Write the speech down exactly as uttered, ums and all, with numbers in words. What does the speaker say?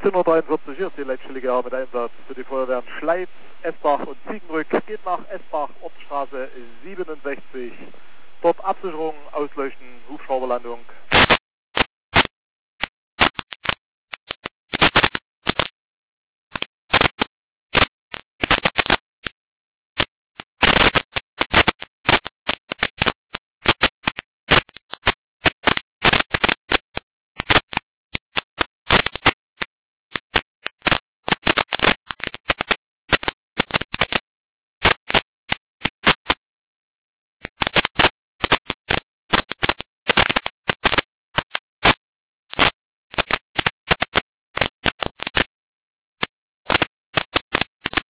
achtzehn Uhr dreiundvierzig, hier ist die Leitstelle mit Einsatz für die Feuerwehren Schleiz, Esbach und Ziegenbrück. Geht nach Esbach, Ortsstraße siebenundsechzig. Dort Absicherung, Ausleuchten, Hubschrauberlandung.